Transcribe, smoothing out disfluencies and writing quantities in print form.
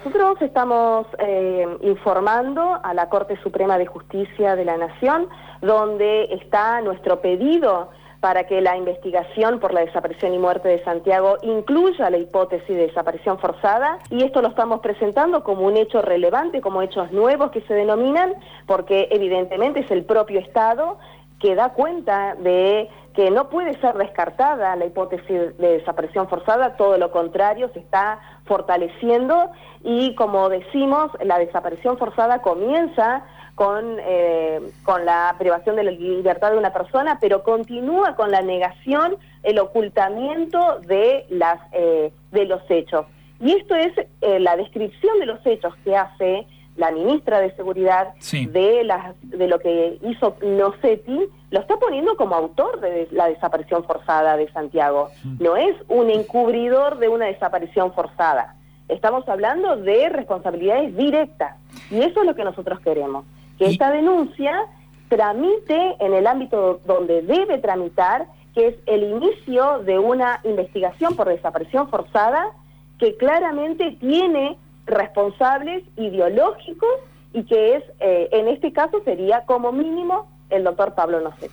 Nosotros estamos informando a la Corte Suprema de Justicia de la Nación, donde está nuestro pedido para que la investigación por la desaparición y muerte de Santiago incluya la hipótesis de desaparición forzada, y esto lo estamos presentando como un hecho relevante, como hechos nuevos que se denominan, porque evidentemente es el propio Estado que da cuenta de que no puede ser descartada la hipótesis de desaparición forzada, todo lo contrario, se está fortaleciendo, y como decimos, la desaparición forzada comienza con la privación de la libertad de una persona, pero continúa con la negación, el ocultamiento de los hechos. Y esto es la descripción de los hechos que hace la ministra de Seguridad, sí, de lo que hizo Nocetti, lo está poniendo como autor de la desaparición forzada de Santiago. No es un encubridor de una desaparición forzada. Estamos hablando de responsabilidades directas. Y eso es lo que nosotros queremos. Que esta denuncia tramite en el ámbito donde debe tramitar, que es el inicio de una investigación por desaparición forzada que claramente tiene responsables ideológicos y que es, en este caso sería como mínimo el doctor Pablo Nocetti.